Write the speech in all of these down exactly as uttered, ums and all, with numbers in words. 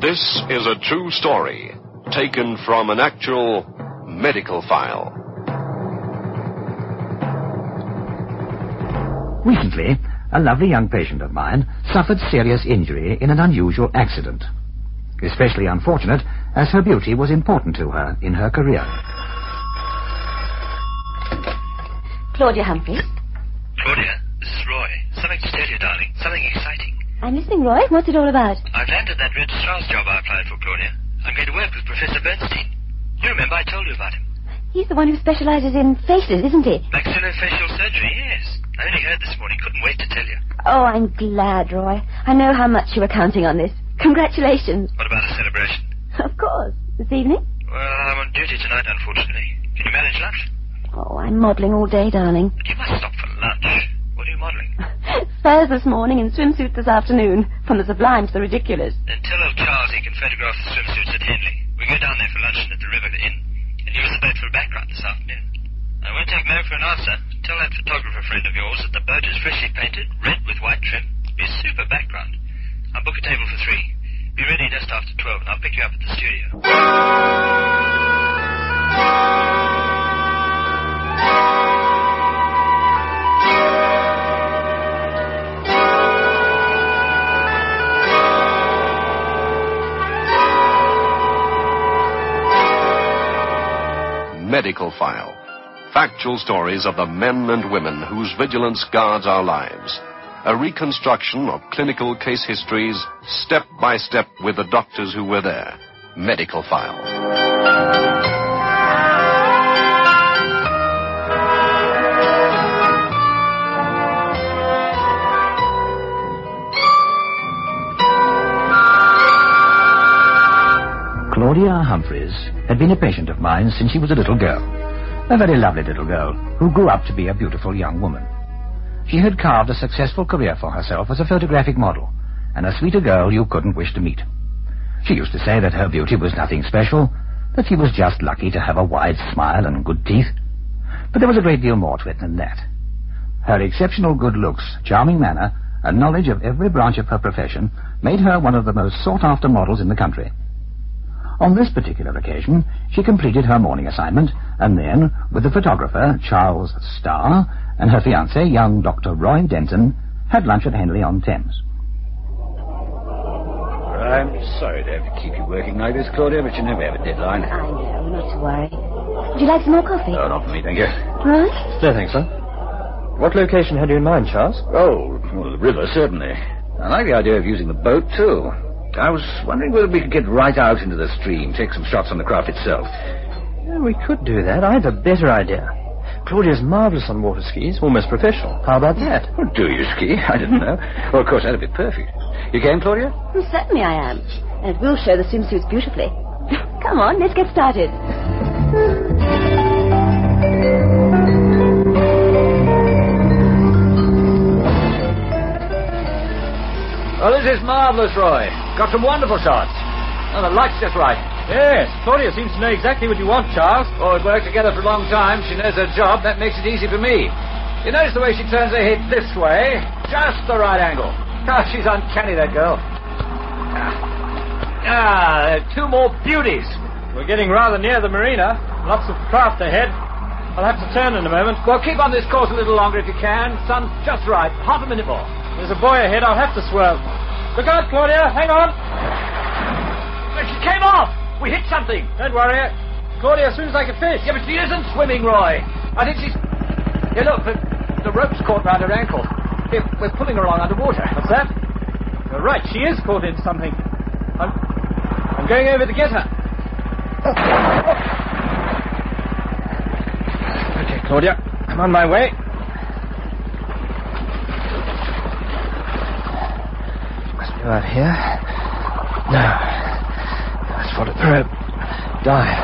This is a true story taken from an actual medical file. Recently, a lovely young patient of mine suffered serious injury in an unusual accident. Especially unfortunate, as her beauty was important to her in her career. Claudia Humphreys. Claudia, this is Roy. Something to tell you, darling. Something exciting. I'm listening, Roy. What's it all about? I've landed that registrar's job I applied for, Claudia. I'm going to work with Professor Bernstein. You remember I told you about him. He's the one who specializes in faces, isn't he? Maxillofacial surgery, yes. I only heard this morning. Couldn't wait to tell you. Oh, I'm glad, Roy. I know how much you were counting on this. Congratulations. What about a celebration? Of course. This evening? Well, I'm on duty tonight, unfortunately. Can you manage lunch? Oh, I'm modelling all day, darling. But you must stop for lunch. What are you modelling? Furs this morning and swimsuits this afternoon. From the sublime to the ridiculous. Then tell old Charles he can photograph the swimsuits at Henley. We go down there for luncheon at the River Inn. And use the boat for a background this afternoon. I won't take no for an answer. Tell that photographer friend of yours that the boat is freshly painted, red with white trim. Be a super background. I'll book a table for three. Be ready just after twelve and I'll pick you up at the studio. Medical File. Factual stories of the men and women whose vigilance guards our lives. A reconstruction of clinical case histories, step by step with the doctors who were there. Medical File. Claudia Humphreys had been a patient of mine since she was a little girl. A very lovely little girl who grew up to be a beautiful young woman. She had carved a successful career for herself as a photographic model, and a sweeter girl you couldn't wish to meet. She used to say that her beauty was nothing special, that she was just lucky to have a wide smile and good teeth. But there was a great deal more to it than that. Her exceptional good looks, charming manner, and knowledge of every branch of her profession made her one of the most sought-after models in the country. On this particular occasion, she completed her morning assignment, and then, with the photographer, Charles Starr, and her fiancé, young Doctor Roy Denton, had lunch at Henley-on-Thames. I'm sorry to have to keep you working like this, Claudia, but you never have a deadline. I know, not to worry. Would you like some more coffee? No, not for me, thank you. Right? No, thanks, sir. What location had you in mind, Charles? Oh, well, the river, certainly. I like the idea of using the boat, too. I was wondering whether we could get right out into the stream, take some shots on the craft itself. Yeah, we could do that. I have a better idea. Claudia's marvellous on water skis, almost professional. How about that? Oh, do you ski? I didn't know. Well, of course, that'd be perfect. You game, Claudia? Well, certainly I am. And it will show the swimsuits beautifully. Come on, let's get started. Oh, this is marvellous, Roy. Got some wonderful shots. Oh, the light's just right. Yes, Claudia seems to know exactly what you want, Charles. Oh, we've worked together for a long time. She knows her job. That makes it easy for me. You notice the way she turns her head this way? Just the right angle. Gosh, she's uncanny, that girl. Ah, two more beauties. We're getting rather near the marina. Lots of craft ahead. I'll have to turn in a moment. Well, keep on this course a little longer if you can. Sun just right. Half a minute more. There's a boy ahead. I'll have to swerve. Look out, Claudia. Hang on. She came off. We hit something. Don't worry. Claudia swims like a fish. Yeah, but she isn't swimming, Roy. I think she's... Here, look. The, the rope's caught round her ankle. Here, we're pulling her along underwater. What's that? You're right. She is caught in something. I'm... I'm going over to get her. Oh. Oh. Okay, Claudia. I'm on my way. Go out here. No. Let's follow the rope. Dive.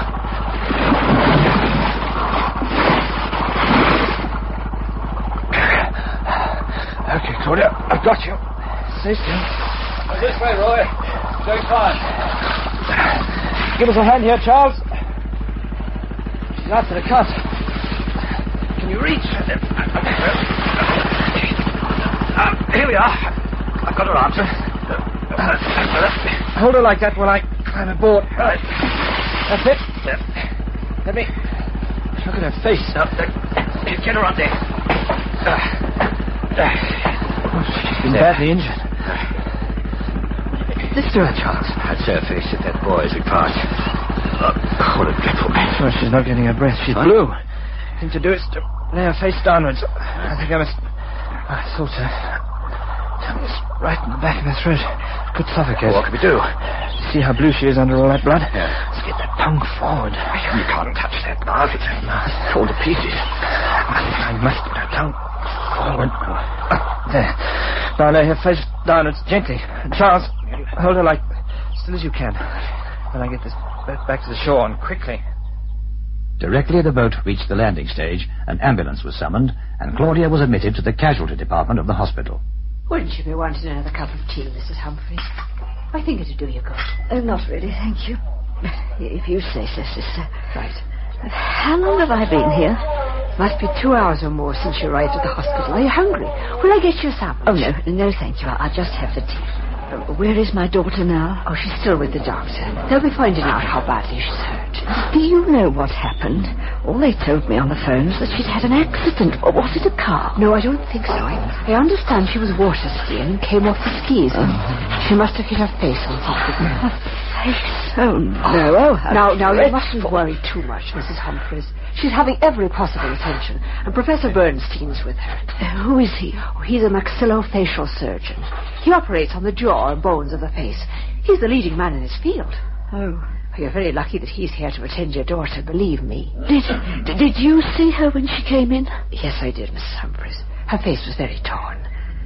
Okay, Claudia, I've got you. Stay still. Oh, this way, Roy. Going fine. Give us a hand here, Charles. She's out for the cut. Can you reach? Uh, here we are. I've got her answer. Hold her like that while I climb aboard. Right. That's it. Let me look at her face. Now, get her on there. She's been badly injured. This to her, Charles. That's her face at that boy as we passed. Oh, what a dreadful man. Well, she's not getting her breath. She's What? blue. The thing to do is to lay her face downwards. I think I must... I thought so. It's right in the back of her throat. Could suffocate. What can we do? See how blue she is under all that blood? Yeah. Let's get that tongue forward. You can't touch that mouth. It's That mouth. torn to pieces. I must get her tongue forward. There. Now lay her face downwards gently. Charles, hold her like still as you can. When I get this boat back to the shore, and quickly. Directly the boat reached the landing stage, an ambulance was summoned, and Claudia was admitted to the casualty department of the hospital. Wouldn't you be wanting another cup of tea, Missus Humphreys? I think it'd do you good. Oh, not really, thank you. If you say so, sister. Right. How long have I been here? Must be two hours or more since you arrived at the hospital. Are you hungry? Will I get you a sandwich? Oh, no, no, thank you. I'll just have the tea. Uh, where is my daughter now? Oh, she's still with the doctor. They'll be finding out how badly she's hurt. Do you know what happened? All they told me on the phone was that she'd had an accident. Or was it a car? No, I don't think so. I, I understand she was water skiing and came off the skis. And she must have hit her face on something. Her face? Oh, no. Oh, how Now, now, you dreadful. mustn't worry too much, Missus Humphreys. She's having every possible attention, and Professor Bernstein's with her. Uh, who is he? Oh, he's a maxillofacial surgeon. He operates on the jaw and bones of the face. He's the leading man in his field. Oh. You're very lucky that he's here to attend your daughter, believe me. Did, did, did you see her when she came in? Yes, I did, Missus Humphreys. Her face was very torn.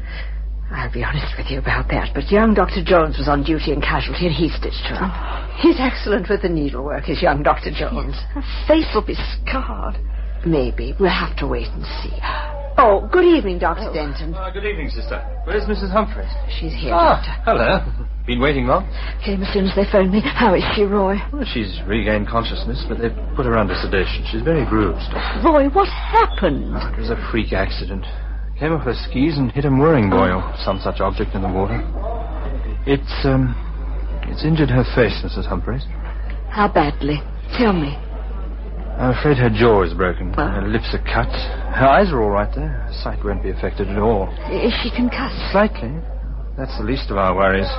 I'll be honest with you about that, but young Doctor Jones was on duty in casualty, and he stitched her up. He's excellent with the needlework, is young Doctor Jones. Her face will be scarred. Maybe. We'll have to wait and see. Oh, good evening, Doctor Oh. Denton. Uh, good evening, sister. Where's Missus Humphreys? She's here, Ah, Doctor. hello. Been waiting long? Came as soon as they phoned me. How is she, Roy? Well, she's regained consciousness, but they've put her under sedation. She's very bruised. Roy, what happened? It was a freak accident. Came off her skis and hit a mooring buoy or some such object in the water. It's, um, it's injured her face, Missus Humphreys. How badly? Tell me. I'm afraid her jaw is broken. Oh. Her lips are cut. Her eyes are all right, though. Her sight won't be affected at all. Is she concussed? Slightly. That's the least of our worries.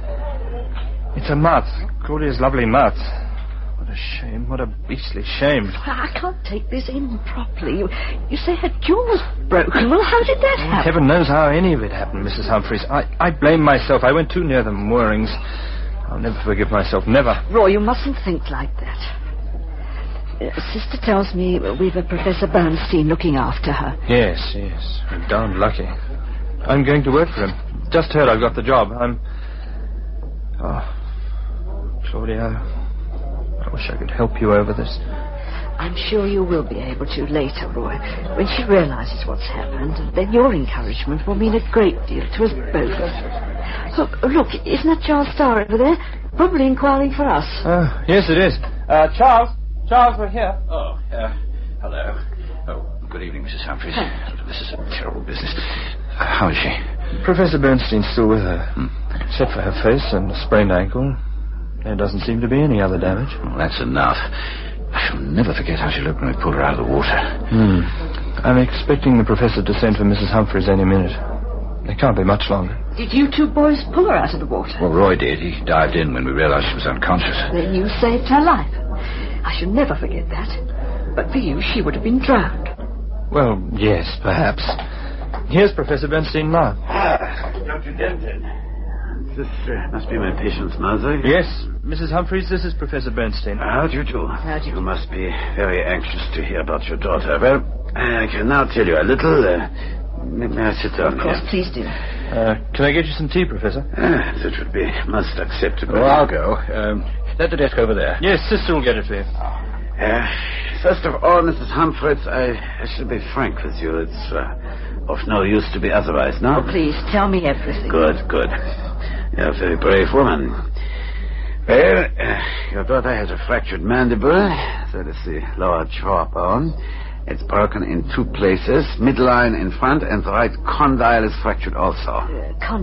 It's her mouth. Claudia's lovely mouth. What a shame. What a beastly shame. I can't take this in properly. You, you say her jaw was broken. Well, how did that happen? Heaven knows how any of it happened, Missus Humphreys. I, I blame myself. I went too near the moorings. I'll never forgive myself. Never. Roy, you mustn't think like that. Uh, Sister tells me we've a Professor Bernstein looking after her. Yes, yes. I'm darned lucky. I'm going to work for him. Just heard I've got the job. I'm... Oh, Claudia, I wish I could help you over this. I'm sure you will be able to later, Roy, when she realizes what's happened. And then your encouragement will mean a great deal to us both. Look, look, isn't that Charles Starr over there? Probably inquiring for us. Uh, yes, it is. Uh, Charles? Charles, we're here. Oh, uh, hello. Oh, good evening, Missus Humphreys. This is a terrible business. Uh, how is she? Professor Bernstein's still with her. Hmm. Except for her face and a sprained ankle. There doesn't seem to be any other damage. Well, that's enough. I shall never forget how she looked when we pulled her out of the water. Hmm. I'm expecting the professor to send for Missus Humphreys any minute. It can't be much longer. Did you two boys pull her out of the water? Well, Roy did. He dived in when we realized she was unconscious. Then you saved her life. I shall never forget that. But for you, she would have been drowned. Well, yes, perhaps. Here's Professor Bernstein now. Ah, Doctor Denton. This uh, must be my patient's mother. Yes, Missus Humphreys, this is Professor Bernstein. How do you do? How do you You must be very anxious to hear about your daughter. Well, I can now tell you a little. Uh, may may I sit down Of course, here? please do. Uh, can I get you some tea, Professor? Ah, that would be most acceptable. Oh, I'll go. Um, at the desk over there. Yes, sister will get it for you. Uh, first of all, Missus Humphreys, I, I shall be frank with you. It's uh, of no use to be otherwise, no? Oh, please, tell me everything. Good, good. You're a very brave woman. Well, uh, your daughter has a fractured mandible. That is the lower jawbone. It's broken in two places. Midline in front, and the right condyle is fractured also. Uh, condyle.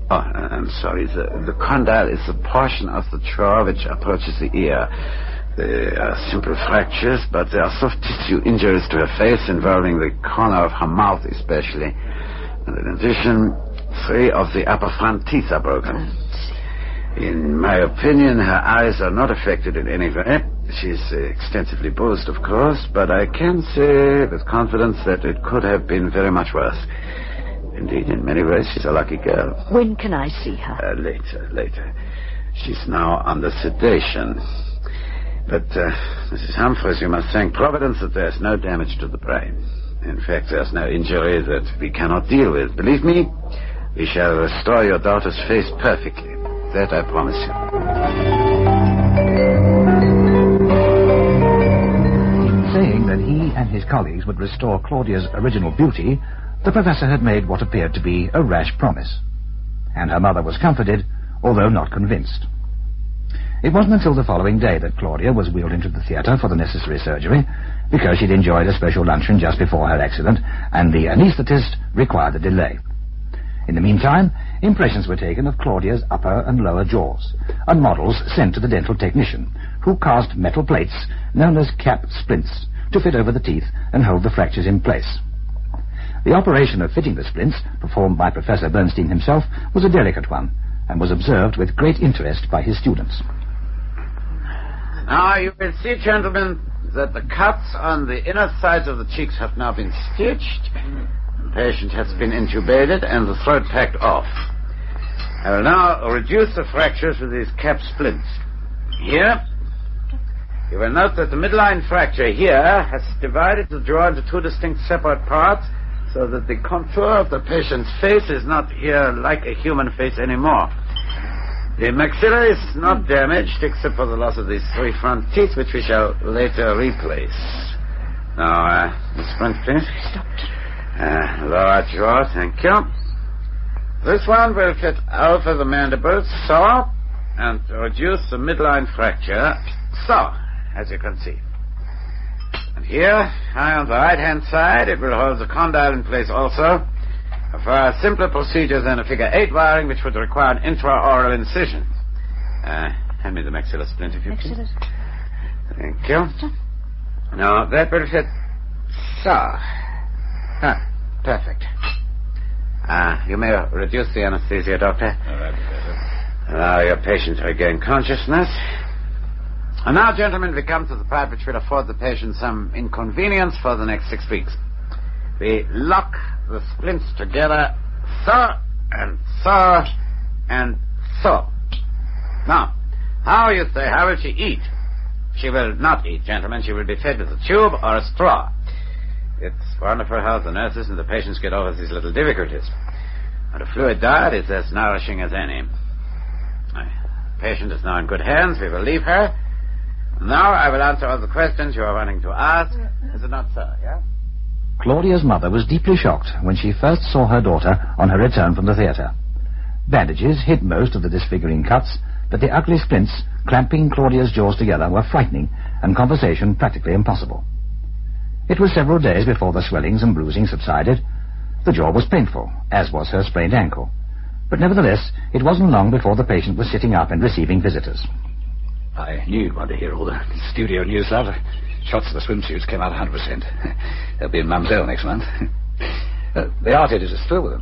Oh, I'm sorry. The, the condyle is the portion of the jaw which approaches the ear. They are simple fractures, but they are soft tissue injuries to her face involving the corner of her mouth especially. And in addition, three of the upper front teeth are broken. In my opinion, her eyes are not affected in any way. She's uh, extensively bruised, of course, but I can say with confidence that it could have been very much worse. Indeed, in many ways, she's a lucky girl. When can I see her? Uh, later, later. She's now under sedation. But, uh, Missus Humphreys, you must thank Providence that there's no damage to the brain. In fact, there's no injury that we cannot deal with. Believe me, we shall restore your daughter's face perfectly. That I promise you. In saying that he and his colleagues would restore Claudia's original beauty, the professor had made what appeared to be a rash promise. And her mother was comforted, although not convinced. It wasn't until the following day that Claudia was wheeled into the theatre for the necessary surgery, because she'd enjoyed a special luncheon just before her accident, and the anaesthetist required a delay. In the meantime, impressions were taken of Claudia's upper and lower jaws, and models sent to the dental technician, who cast metal plates, known as cap splints, to fit over the teeth and hold the fractures in place. The operation of fitting the splints, performed by Professor Bernstein himself, was a delicate one, and was observed with great interest by his students. Now, you will see, gentlemen, that the cuts on the inner sides of the cheeks have now been stitched. The patient has been intubated and the throat packed off. I will now reduce the fractures with these cap splints. Here, you will note that the midline fracture here has divided the jaw into two distinct separate parts, so that the contour of the patient's face is not here like a human face anymore. The maxilla is not damaged except for the loss of these three front teeth, which we shall later replace. Now, uh, Miss Sprint, please. Stop. Uh, lower jaw, thank you. This one will fit over the mandible, so, and reduce the midline fracture, so, as you can see. And here, high on the right-hand side, it will hold the condyle in place also, for a simpler procedure than a figure eight wiring, which would require an intraoral incision. Uh, hand me the maxilla splint, if you please. Thank you. Now, that will fit. So. Ah, perfect. Ah, uh, you may reduce the anesthesia, Doctor. All right, Professor. Allow your patient to regain consciousness. And now, gentlemen, we come to the part which will afford the patient some inconvenience for the next six weeks. We lock the splints together, so, and so, and so. Now, how you say, how will she eat? She will not eat, gentlemen. She will be fed with a tube or a straw. It's wonderful how the nurses and the patients get over these little difficulties. And a fluid diet is as nourishing as any. The patient is now in good hands. We will leave her. Now I will answer all the questions you are wanting to ask. Is it not so, yeah? Claudia's mother was deeply shocked when she first saw her daughter on her return from the theatre. Bandages hid most of the disfiguring cuts, but the ugly splints clamping Claudia's jaws together were frightening and conversation practically impossible. It was several days before the swellings and bruising subsided. The jaw was painful, as was her sprained ankle. But nevertheless, it wasn't long before the patient was sitting up and receiving visitors. I knew you'd want to hear all the studio news, love. Shots of the swimsuits came out one hundred percent. They'll be in Mamselle next month. Uh, the art editors are thrilled with them.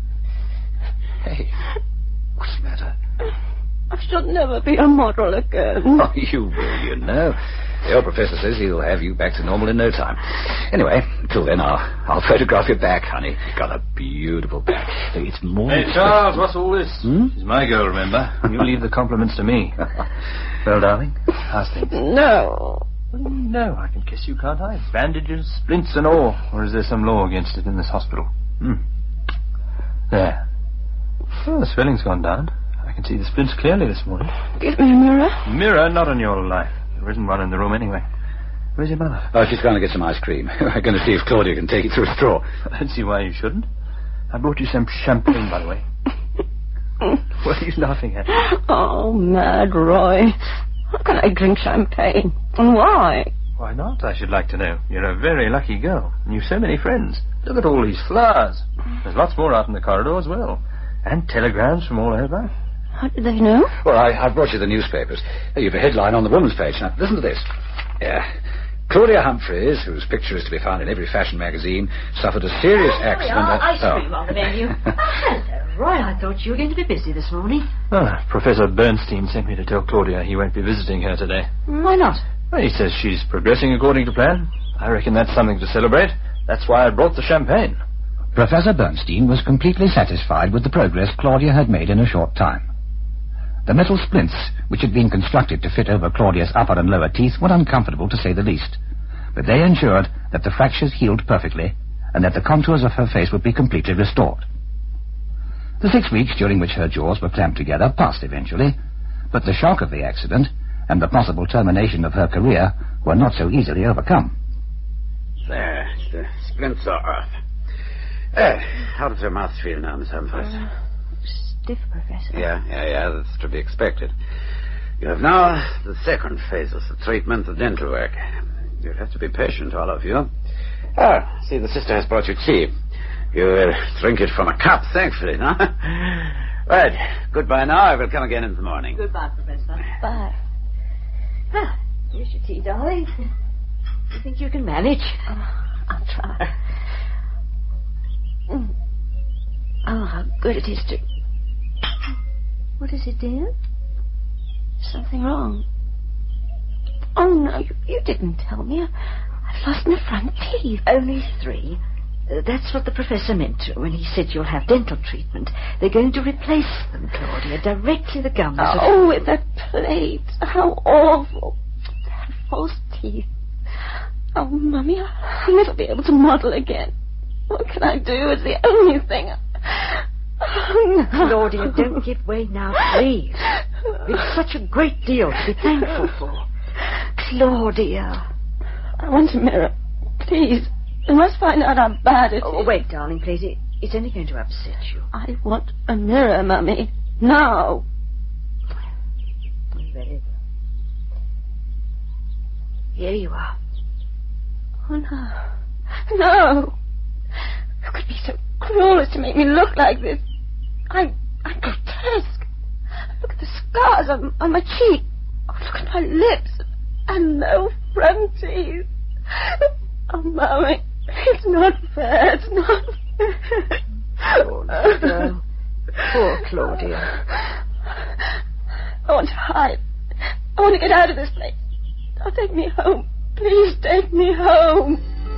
Hey, what's the matter? I shall never be a model again. Oh, you will, you know. The old professor says he'll have you back to normal in no time. Anyway, until then, I'll, I'll photograph your back, honey. You've got a beautiful back. It's more... Hey, Charles, what's all this? Hmm? She's my girl, remember? You leave the compliments to me. Well, darling, how's things? No. No, I can kiss you, can't I? Bandages, splints and all. Or is there some law against it in this hospital? Hmm. There. Oh, the swelling's gone down. I can see the splints clearly this morning. Give me a mirror. Mirror? Not on your life. There isn't one in the room anyway. Where's your mother? Oh, she's going to get some ice cream. We're going to see if Claudia can take it through a straw. I don't see why you shouldn't. I brought you some champagne, by the way. What are you laughing at? Oh, mad Roy. How can I drink champagne? And why? Why not, I should like to know. You're a very lucky girl. And you've so many friends. Look at all these flowers. There's lots more out in the corridor as well. And telegrams from all over. How did they know? Well, I, I brought you the newspapers. You've a headline on the woman's page. Now, listen to this. Yeah. Claudia Humphreys, whose picture is to be found in every fashion magazine, suffered a serious oh, accident... Are, at... ice cream oh. on the menu. oh, hello, Roy. I thought you were going to be busy this morning. Oh, Professor Bernstein sent me to tell Claudia he won't be visiting her today. Why not? Well, he says she's progressing according to plan. I reckon that's something to celebrate. That's why I brought the champagne. Professor Bernstein was completely satisfied with the progress Claudia had made in a short time. The metal splints, which had been constructed to fit over Claudia's upper and lower teeth, were uncomfortable to say the least. But they ensured that the fractures healed perfectly and that the contours of her face would be completely restored. The six weeks during which her jaws were clamped together passed eventually, but the shock of the accident and the possible termination of her career were not so easily overcome. There, the splints are off. Uh, how does her mouth feel now, Miss Humphreys? Uh, stiff, Professor. Yeah, yeah, yeah, that's to be expected. You have now the second phase of the treatment, the dental work. You'll have to be patient, all of you. Ah, see, the sister has brought you tea. You will drink it from a cup, thankfully, no? Right, goodbye now. I will come again in the morning. Goodbye, Professor. Bye. Ah, here's your tea, darling. You think you can manage? Oh, I'll try. Mm. Oh, how good it is to... What is it, dear? Something wrong. Oh, no, you, you didn't tell me. I've lost my front teeth. Only three. Uh, that's what the professor meant to when he said you'll have dental treatment. They're going to replace them, Claudia, directly the gums. Oh, with that plate. How awful. False teeth. Oh, Mummy, I'll never be able to model again. What can I do? It's the only thing. Oh, no. Claudia, don't give way now, please. It's such a great deal to be thankful for. Claudia. I want a mirror. Please. You must find out how bad it oh, is. Wait, darling, please. It, it's only going to upset you. I want a mirror, Mummy. Now. Very. Here you are. Oh, no. No. Who could be so cruel as to make me look like this? I'm, I'm grotesque. Look at the scars on, on my cheek. Oh, look at my lips. And no front teeth. Oh, Mommy, it's not fair. It's not fair. Poor little girl. Poor Claudia. I want to hide. I want to get out of this place. Oh, take me home. Please take me home.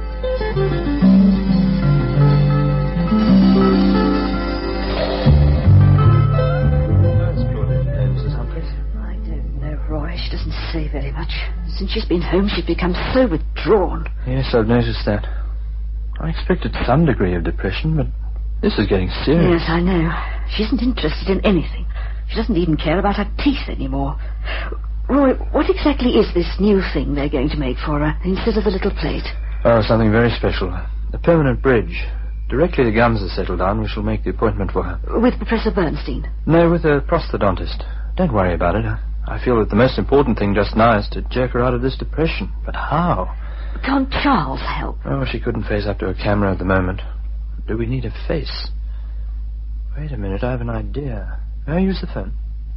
Roy, she doesn't say very much. Since she's been home, she's become so withdrawn. Yes, I've noticed that. I expected some degree of depression, but this is getting serious. Yes, I know. She isn't interested in anything. She doesn't even care about her teeth anymore. Roy, what exactly is this new thing they're going to make for her instead of the little plate? Oh, something very special. A permanent bridge. Directly the gums are settled down, we shall make the appointment for her. With Professor Bernstein? No, with a prosthodontist. Don't worry about it. I feel that the most important thing just now is to jerk her out of this depression. But how? Can't Charles help? Oh, she couldn't face up to a camera at the moment. Do we need a face? Wait a minute, I have an idea. May I use the phone?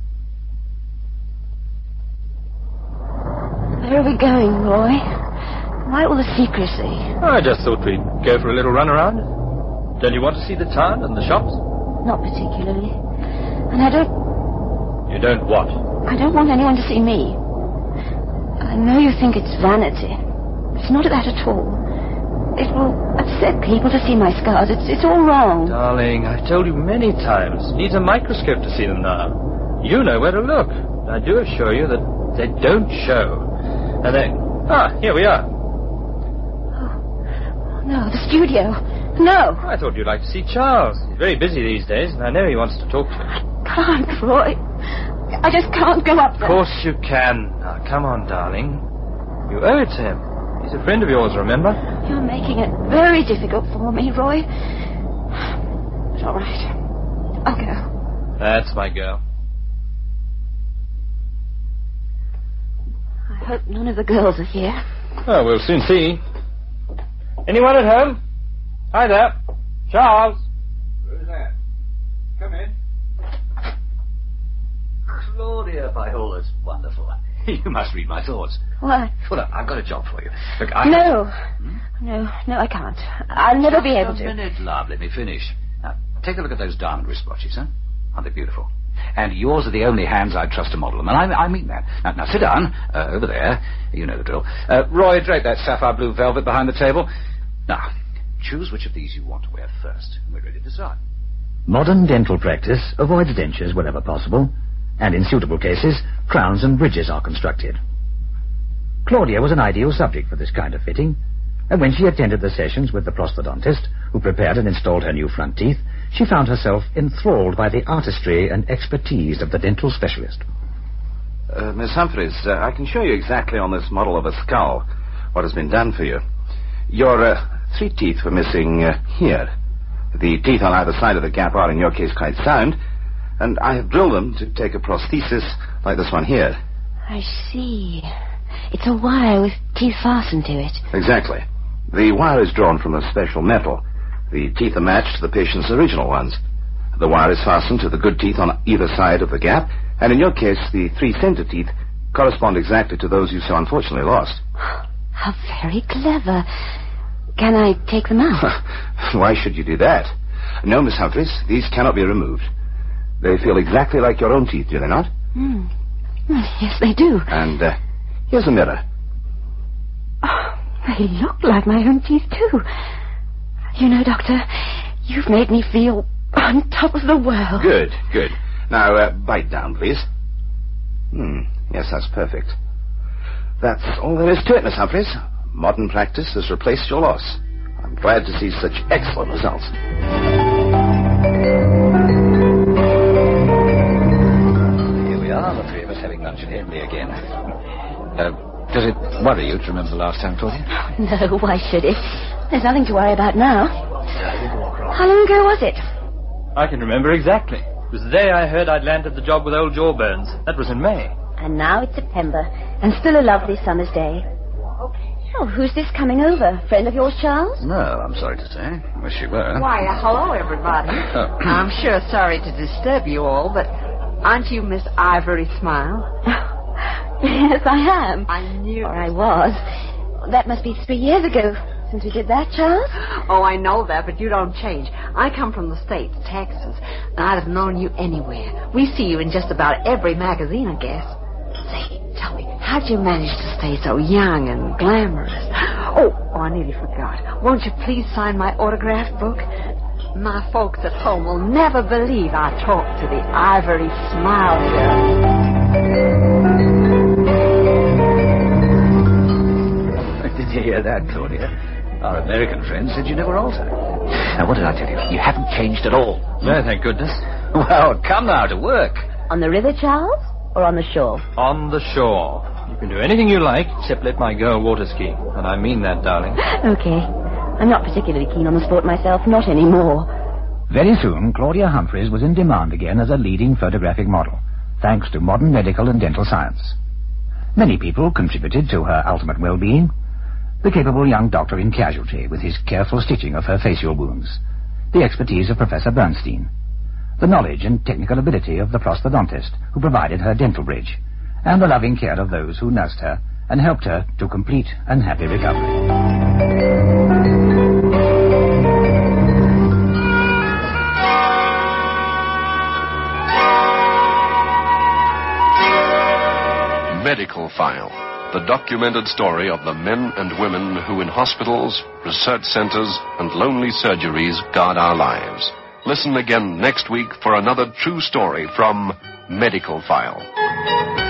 Where are we going, Roy? Why all the secrecy? Oh, I just thought we'd go for a little run around. Don't you want to see the town and the shops? Not particularly. And I don't... You don't what? I don't want anyone to see me. I know you think it's vanity. It's not that at all. It will upset people to see my scars. It's, it's all wrong. Darling, I've told you many times. Needs a microscope to see them now. You know where to look. I do assure you that they don't show. And they... Ah, here we are. Oh, no, the studio. No. I thought you'd like to see Charles. He's very busy these days, and I know he wants to talk to you. I can't, Roy. I just can't go up there. Of course you can. Now, come on, darling. You owe it to him. He's a friend of yours, remember? You're making it very difficult for me, Roy. It's all right. I'll go. That's my girl. I hope none of the girls are here. Oh, we'll soon see. Anyone at home? Hi there. Charles. Who's that? Come in. it's wonderful. You must read my thoughts. What? Well, look, I've got a job for you. Look, I... No. Hmm? No, no, I can't. I'll never be able Just to. a minute, love. Let me finish. Now, take a look at those diamond wristwatches, huh? Aren't they beautiful? And yours are the only hands I'd trust to model them, and I, I mean that. Now, now sit down, uh, over there. You know the drill. Uh, Roy, drape that sapphire blue velvet behind the table. Now, choose which of these you want to wear first, and we're ready to start. Modern dental practice avoids dentures wherever possible, and in suitable cases, crowns and bridges are constructed. Claudia was an ideal subject for this kind of fitting, and when she attended the sessions with the prosthodontist, who prepared and installed her new front teeth, she found herself enthralled by the artistry and expertise of the dental specialist. Uh, Miss Humphreys, uh, I can show you exactly on this model of a skull what has been done for you. Your uh, three teeth were missing uh, here. The teeth on either side of the gap are, in your case, quite sound, and I have drilled them to take a prosthesis like this one here. I see. It's a wire with teeth fastened to it. Exactly. The wire is drawn from a special metal. The teeth are matched to the patient's original ones. The wire is fastened to the good teeth on either side of the gap, and in your case, the three center teeth correspond exactly to those you so unfortunately lost. How very clever. Can I take them out? Why should you do that? No, Miss Humphreys, these cannot be removed. They feel exactly like your own teeth, do they not? Hmm. Yes, they do. And uh, here's a mirror. Oh, they look like my own teeth, too. You know, Doctor, you've made me feel on top of the world. Good, good. Now, uh, bite down, please. Hmm, yes, that's perfect. That's all there is to it, Miss Humphreys. Modern practice has replaced your loss. I'm glad to see such excellent results. Here we are, the three of us having lunch at Henley again. Uh, does it worry you to remember the last time, Claudia? No, why should it? There's nothing to worry about now. How long ago was it? I can remember exactly. It was the day I heard I'd landed the job with old Jawbones. That was in May. And now it's September, and still a lovely summer's day. Oh, who's this coming over? Friend of yours, Charles? No, I'm sorry to say. Wish you were. Why, uh, hello, everybody. Oh. I'm sure sorry to disturb you all, but aren't you Miss Ivory Smile? Yes, I am. I knew. Or I was. That must be three years ago since we did that, Charles. Oh, I know that, but you don't change. I come from the States, Texas, and I'd have known you anywhere. We see you in just about every magazine, I guess. Say, tell me, how'd you manage to stay so young and glamorous? Oh, oh, I nearly forgot. Won't you please sign my autograph book? My folks at home will never believe I talked to the Ivory Smile girl. Did you hear that, Claudia? Our American friend said you never altered. Now, what did I tell you? You haven't changed at all. No, thank goodness. Well, come now to work. On the river, Charles? Or on the shore? On the shore. You can do anything you like, except let my girl water ski. And I mean that, darling. Okay. I'm not particularly keen on the sport myself, not anymore. Very soon, Claudia Humphreys was in demand again as a leading photographic model, thanks to modern medical and dental science. Many people contributed to her ultimate well-being. The capable young doctor in Casualty, with his careful stitching of her facial wounds. The expertise of Professor Bernstein. The knowledge and technical ability of the prosthodontist who provided her dental bridge, and the loving care of those who nursed her and helped her to complete and happy recovery. Medical File, the documented story of the men and women who in hospitals, research centers, and lonely surgeries guard our lives. Listen again next week for another true story from Medical File.